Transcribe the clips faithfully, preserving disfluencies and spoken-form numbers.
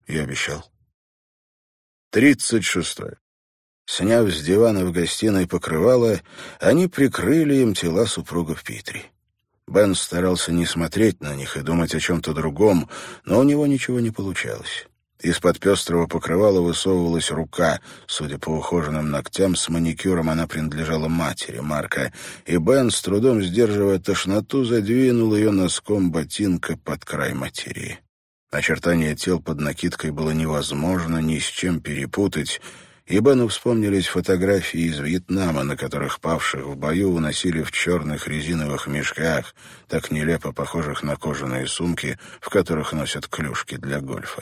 Я обещал. Тридцать шестое. Сняв с дивана в гостиной покрывало, они прикрыли им тела супругов Питри. Бен старался не смотреть на них и думать о чем-то другом, но у него ничего не получалось. Из-под пестрого покрывала высовывалась рука. Судя по ухоженным ногтям, с маникюром она принадлежала матери Марка, и Бен, с трудом сдерживая тошноту, задвинул ее носком ботинка под край материи. Очертания тел под накидкой было невозможно ни с чем перепутать, и Бену вспомнились фотографии из Вьетнама, на которых павших в бою уносили в черных резиновых мешках, так нелепо похожих на кожаные сумки, в которых носят клюшки для гольфа.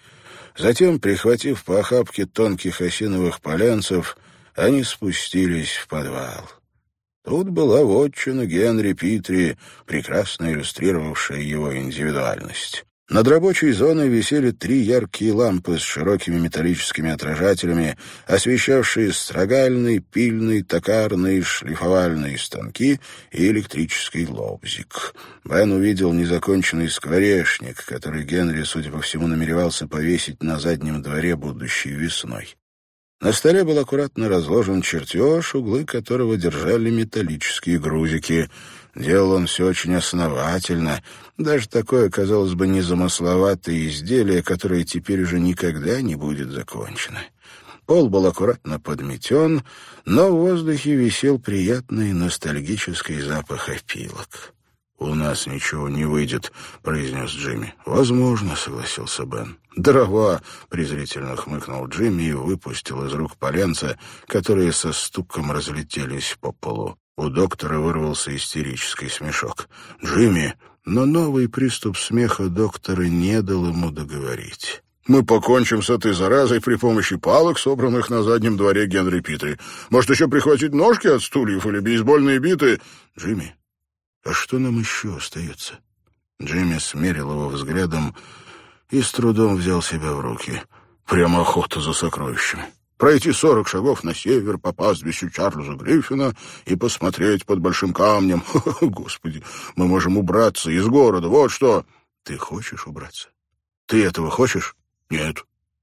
Затем, прихватив по охапке тонких осиновых поленцев, они спустились в подвал. Тут была вотчина Генри Питри, прекрасно иллюстрировавшая его индивидуальность. Над рабочей зоной висели три яркие лампы с широкими металлическими отражателями, освещавшие строгальный, пильный, токарный, шлифовальные станки и электрический лобзик. Бен увидел незаконченный скворечник, который Генри, судя по всему, намеревался повесить на заднем дворе будущей весной. На столе был аккуратно разложен чертеж, углы которого держали металлические грузики. Делал он все очень основательно. Даже такое, казалось бы, незамысловатое изделие, которое теперь уже никогда не будет закончено. Пол был аккуратно подметен, но в воздухе висел приятный ностальгический запах опилок. «У нас ничего не выйдет», — произнес Джимми. «Возможно», — согласился Бен. «Дрова», — презрительно хмыкнул Джимми и выпустил из рук поленца, которые со стуком разлетелись по полу. У доктора вырвался истерический смешок. «Джимми!» Но новый приступ смеха доктора не дал ему договорить. «Мы покончим с этой заразой при помощи палок, собранных на заднем дворе Генри Питри. Может, еще прихватить ножки от стульев или бейсбольные биты?» «Джимми, а что нам еще остается?» Джимми смерил его взглядом и с трудом взял себя в руки. «Прямо охота за сокровищами. Пройти сорок шагов на север по пастбищу Чарльза Гриффина и посмотреть под большим камнем. Господи, мы можем убраться из города, вот что!» «Ты хочешь убраться? Ты этого хочешь?» «Нет.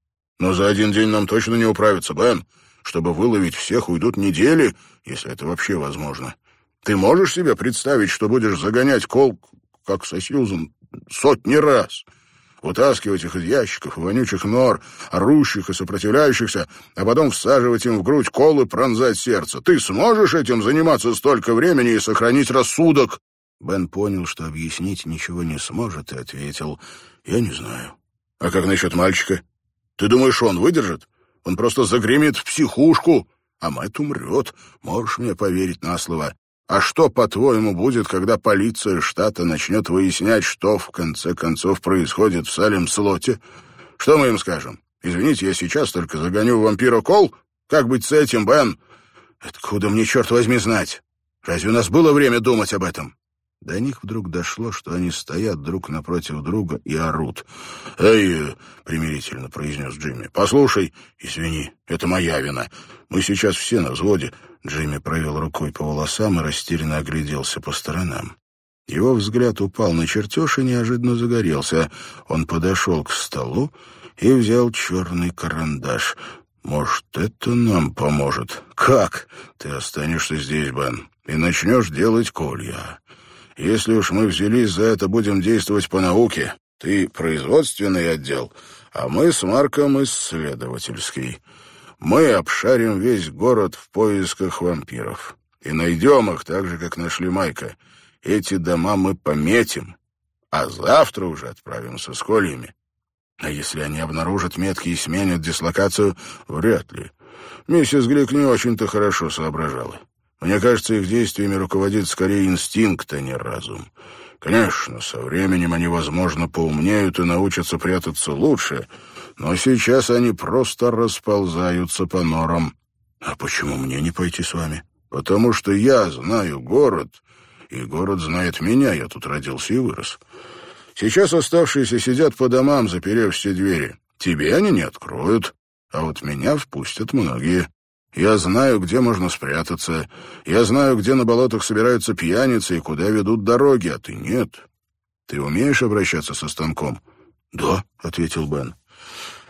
Но за один день нам точно не управиться, Бен. Чтобы выловить всех, уйдут недели, если это вообще возможно. Ты можешь себе представить, что будешь загонять кол, как со Сьюзан, сотни раз?» Вытаскивать их из ящиков и вонючих нор, орущих и сопротивляющихся, а потом всаживать им в грудь кол и пронзать сердце. Ты сможешь этим заниматься столько времени и сохранить рассудок?» Бен понял, что объяснить ничего не сможет, и ответил: «Я не знаю». «А как насчет мальчика? Ты думаешь, он выдержит? Он просто загремит в психушку, а Мэтт умрет. Можешь мне поверить на слово. А что, по-твоему, будет, когда полиция штата начнет выяснять, что, в конце концов, происходит в Салем-Слоте? Что мы им скажем? Извините, я сейчас только загоню вампира кол? Как быть с этим, Бен? Откуда мне, черт возьми, знать? Разве у нас было время думать об этом?» До них вдруг дошло, что они стоят друг напротив друга и орут. «Эй!» — примирительно произнес Джимми. «Послушай, извини, это моя вина. Мы сейчас все на взводе». Джимми провел рукой по волосам и растерянно огляделся по сторонам. Его взгляд упал на чертеж и неожиданно загорелся. Он подошел к столу и взял черный карандаш. «Может, это нам поможет?» «Как?» «Ты останешься здесь, Бен, и начнешь делать колья. Если уж мы взялись за это, будем действовать по науке. Ты производственный отдел, а мы с Марком исследовательский. Мы обшарим весь город в поисках вампиров. И найдем их так же, как нашли Майка. Эти дома мы пометим, а завтра уже отправимся с кольями. А если они обнаружат метки и сменят дислокацию, вряд ли. Миссис Глик не очень-то хорошо соображала. Мне кажется, их действиями руководит скорее инстинкт, а не разум. Конечно, со временем они, возможно, поумнеют и научатся прятаться лучше, но сейчас они просто расползаются по норам. А почему мне не пойти с вами? Потому что я знаю город, и город знает меня, я тут родился и вырос. Сейчас оставшиеся сидят по домам, заперев все двери. Тебе они не откроют, а вот меня впустят многие. Я знаю, где можно спрятаться. Я знаю, где на болотах собираются пьяницы и куда ведут дороги, а ты нет. Ты умеешь обращаться со станком?» «Да», — ответил Бен.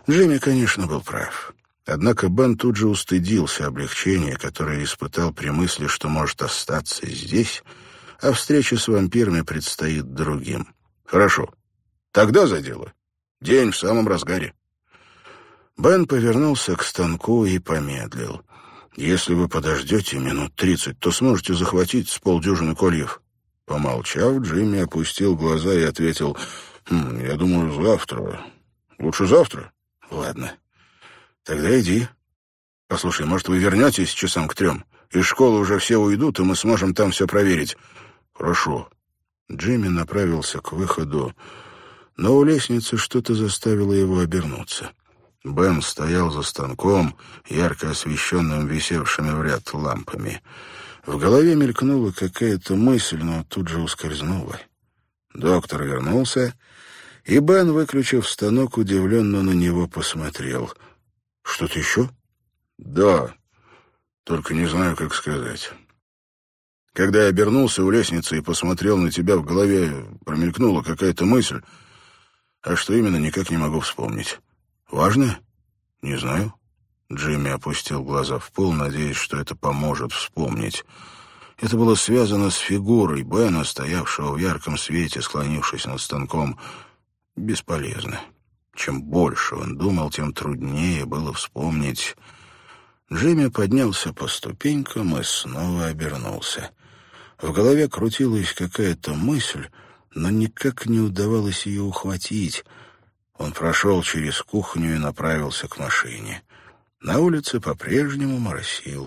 Джимми, конечно, был прав. Однако Бен тут же устыдился облегчения, которое испытал при мысли, что может остаться здесь, а встреча с вампирами предстоит другим. «Хорошо. Тогда за дело. День в самом разгаре». Бен повернулся к станку и помедлил. «Если вы подождете минут тридцать, то сможете захватить с полдюжины кольев». Помолчав, Джимми опустил глаза и ответил: «Хм, я думаю, завтра. Лучше завтра?» «Ладно. Тогда иди. Послушай, может, вы вернетесь часам к трем? Из школы уже все уйдут, и мы сможем там все проверить». «Хорошо». Джимми направился к выходу, но у лестницы что-то заставило его обернуться. Бен стоял за станком, ярко освещенным висевшими в ряд лампами. В голове мелькнула какая-то мысль, но тут же ускользнула. Доктор вернулся, и Бен, выключив станок, удивленно на него посмотрел. «Что-то еще?» «Да, только не знаю, как сказать. Когда я обернулся у лестницы и посмотрел на тебя, в голове промелькнула какая-то мысль, а что именно, никак не могу вспомнить. Важно? Не знаю». Джимми опустил глаза в пол, надеясь, что это поможет вспомнить. Это было связано с фигурой Бена, стоявшего в ярком свете, склонившись над станком. Бесполезно. Чем больше он думал, тем труднее было вспомнить. Джимми поднялся по ступенькам и снова обернулся. В голове крутилась какая-то мысль, но никак не удавалось ее ухватить. Он прошел через кухню и направился к машине. На улице по-прежнему моросил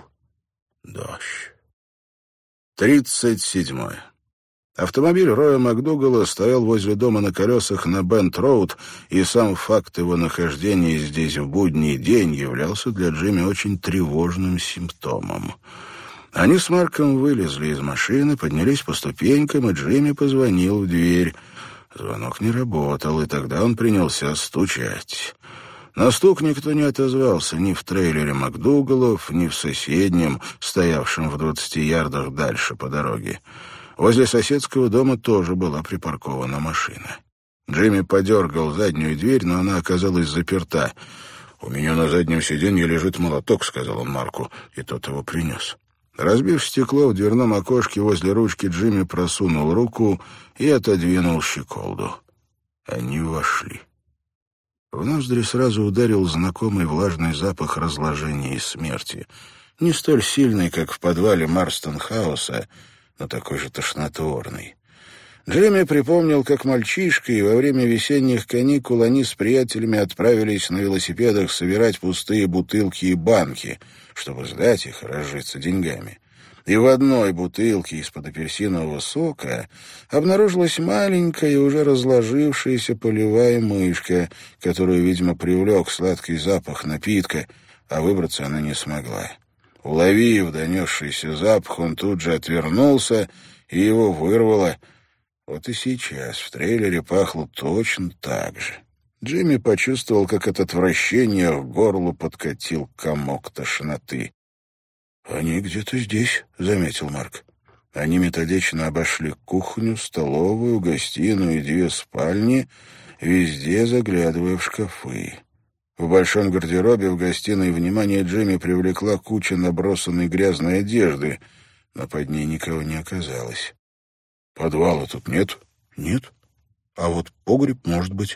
дождь. Тридцать седьмое. Автомобиль Роя МакДугала стоял возле дома на колесах на Бент-Роуд, и сам факт его нахождения здесь в будний день являлся для Джимми очень тревожным симптомом. Они с Марком вылезли из машины, поднялись по ступенькам, и Джимми позвонил в дверь. Звонок не работал, и тогда он принялся стучать. На стук никто не отозвался ни в трейлере МакДугалов, ни в соседнем, стоявшем в двадцати ярдах дальше по дороге. Возле соседского дома тоже была припаркована машина. Джимми подергал заднюю дверь, но она оказалась заперта. «У меня на заднем сиденье лежит молоток», — сказал он Марку, и тот его принес. Разбив стекло в дверном окошке возле ручки, Джимми просунул руку и отодвинул щеколду. Они вошли. В ноздри сразу ударил знакомый влажный запах разложения и смерти. Не столь сильный, как в подвале Марстон-хауса, но такой же тошнотворный. Джимми припомнил, как мальчишка, и во время весенних каникул они с приятелями отправились на велосипедах собирать пустые бутылки и банки, чтобы сдать их и разжиться деньгами. И в одной бутылке из-под апельсинового сока обнаружилась маленькая, уже разложившаяся полевая мышка, которую, видимо, привлек сладкий запах напитка, а выбраться она не смогла. Уловив донесшийся запах, он тут же отвернулся, и его вырвало. Вот и сейчас в трейлере пахло точно так же. Джимми почувствовал, как от отвращения к горлу подкатил комок тошноты. «Они где-то здесь», — заметил Марк. Они методично обошли кухню, столовую, гостиную и две спальни, везде заглядывая в шкафы. В большом гардеробе в гостиной внимание Джимми привлекла куча набросанной грязной одежды, но под ней никого не оказалось. «Подвала тут нет?» «Нет. А вот погреб может быть».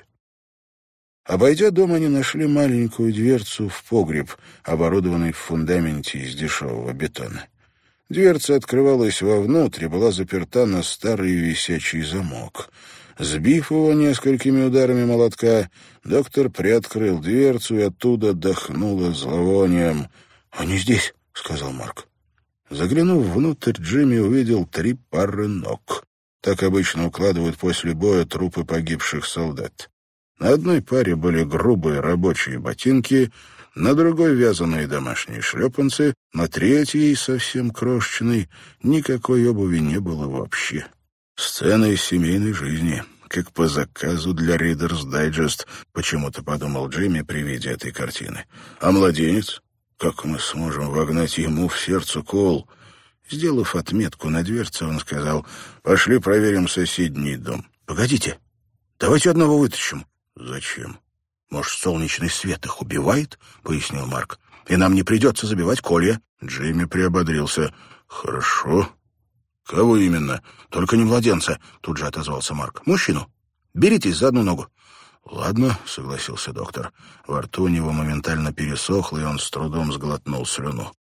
Обойдя дом, они нашли маленькую дверцу в погреб, оборудованный в фундаменте из дешевого бетона. Дверца открывалась вовнутрь и была заперта на старый висячий замок. Сбив его несколькими ударами молотка, доктор приоткрыл дверцу, и оттуда дохнуло зловонием. «Они здесь», — сказал Марк. Заглянув внутрь, Джимми увидел три пары ног. Так обычно укладывают после боя трупы погибших солдат. На одной паре были грубые рабочие ботинки, на другой — вязаные домашние шлепанцы, на третьей, совсем крошечной, никакой обуви не было вообще. Сцена из семейной жизни, как по заказу для Reader's Digest, почему-то подумал Джимми при виде этой картины. А младенец? Как мы сможем вогнать ему в сердце кол? Сделав отметку на дверце, он сказал: «Пошли проверим соседний дом». «Погодите, давайте одного вытащим». «Зачем?» «Может, солнечный свет их убивает?» — пояснил Марк. «И нам не придется забивать колья». Джимми приободрился. «Хорошо. Кого именно? Только не младенца», — тут же отозвался Марк. «Мужчину. Беритесь за одну ногу». «Ладно», — согласился доктор. Во рту у него моментально пересохло, и он с трудом сглотнул слюну.